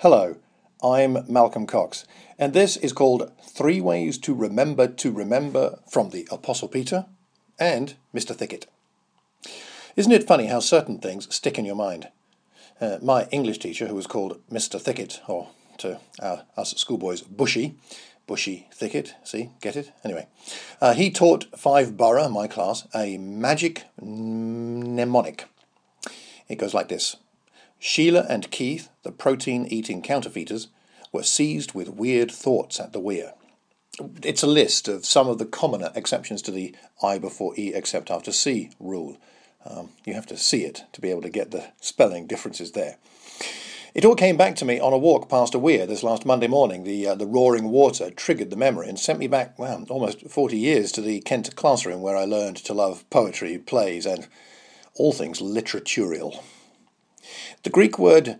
Hello, I'm Malcolm Cox, and this is called 3 Ways to Remember from the Apostle Peter and Mr. Thicket. Isn't it funny how certain things stick in your mind? My English teacher, who was called Mr. Thicket, or to us schoolboys, Bushy Thicket, see, get it? Anyway, he taught 5 Borough, my class, a magic mnemonic. It goes like this. Sheila and Keith, the protein-eating counterfeiters, were seized with weird thoughts at the weir. It's a list of some of the commoner exceptions to the I before E except after C rule. You have to see it to be able to get the spelling differences there. It all came back to me on a walk past a weir this last Monday morning. The roaring water triggered the memory and sent me back, almost 40 years to the Kent classroom where I learned to love poetry, plays, and all things literaturial. The Greek word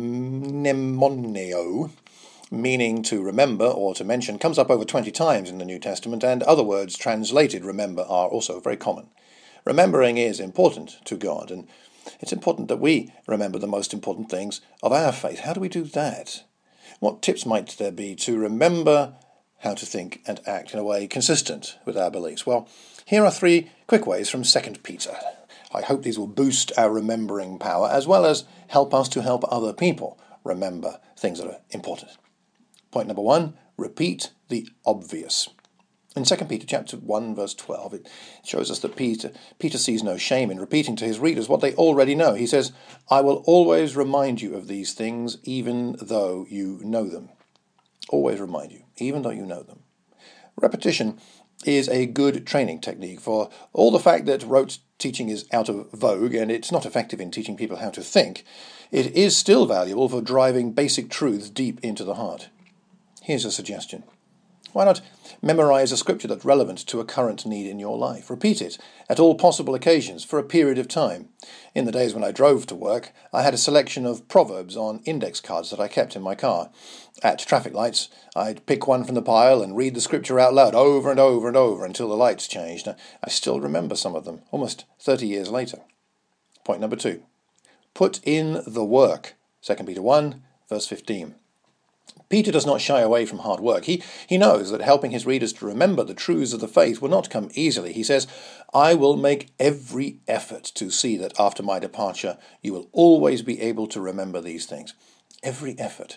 mnemoneo, meaning to remember or to mention, comes up over 20 times in the New Testament, and other words translated remember are also very common. Remembering is important to God, and it's important that we remember the most important things of our faith. How do we do that? What tips might there be to remember how to think and act in a way consistent with our beliefs? Well, here are 3 quick ways from 2 Peter. I hope these will boost our remembering power as well as help us to help other people remember things that are important. Point number 1, repeat the obvious. In 2 Peter chapter 1 verse 12, it shows us that Peter sees no shame in repeating to his readers what they already know. He says, I will always remind you of these things even though you know them. Always remind you, even though you know them. Repetition is a good training technique for all the fact that rote teaching is out of vogue and it's not effective in teaching people how to think. It is still valuable for driving basic truths deep into the heart. Here's a suggestion. Why not memorize a scripture that's relevant to a current need in your life? Repeat it at all possible occasions for a period of time. In the days when I drove to work, I had a selection of proverbs on index cards that I kept in my car. At traffic lights, I'd pick one from the pile and read the scripture out loud over and over and over until the lights changed. I still remember some of them, almost 30 years later. Point number 2. Put in the work. 2 Peter 1, verse 15. Peter does not shy away from hard work. He knows that helping his readers to remember the truths of the faith will not come easily. He says, I will make every effort to see that after my departure you will always be able to remember these things. Every effort.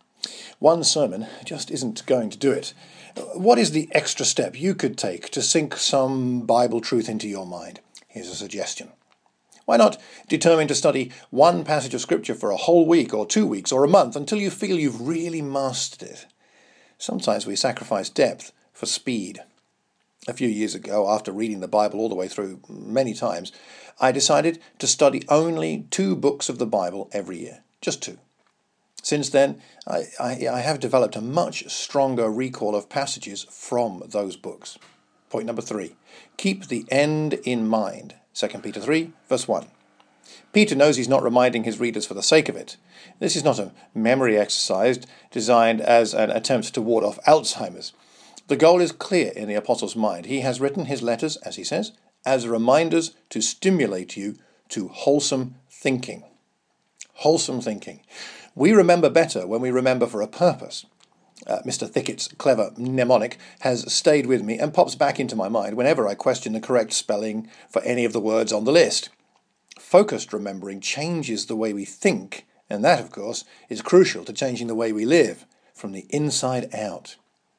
One sermon just isn't going to do it. What is the extra step you could take to sink some Bible truth into your mind? Here's a suggestion. Why not determine to study one passage of Scripture for a whole week or 2 weeks or a month until you feel you've really mastered it? Sometimes we sacrifice depth for speed. A few years ago, after reading the Bible all the way through many times, I decided to study only 2 books of the Bible every year. Just 2. Since then, I have developed a much stronger recall of passages from those books. Point number 3. Keep the end in mind. 2 Peter 3, verse 1. Peter knows he's not reminding his readers for the sake of it. This is not a memory exercise designed as an attempt to ward off Alzheimer's. The goal is clear in the apostle's mind. He has written his letters, as he says, as reminders to stimulate you to wholesome thinking. Wholesome thinking. We remember better when we remember for a purpose. Mr. Thicket's clever mnemonic has stayed with me and pops back into my mind whenever I question the correct spelling for any of the words on the list. Focused remembering changes the way we think, and that, of course, is crucial to changing the way we live from the inside out.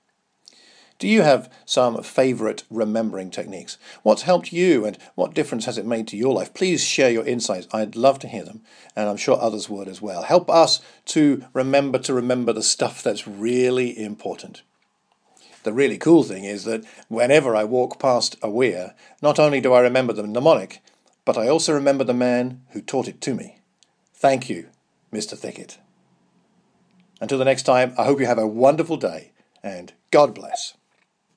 Do you have some favourite remembering techniques? What's helped you and what difference has it made to your life? Please share your insights. I'd love to hear them, and I'm sure others would as well. Help us to remember the stuff that's really important. The really cool thing is that whenever I walk past a weir, not only do I remember the mnemonic, but I also remember the man who taught it to me. Thank you, Mr. Thicket. Until the next time, I hope you have a wonderful day, and God bless.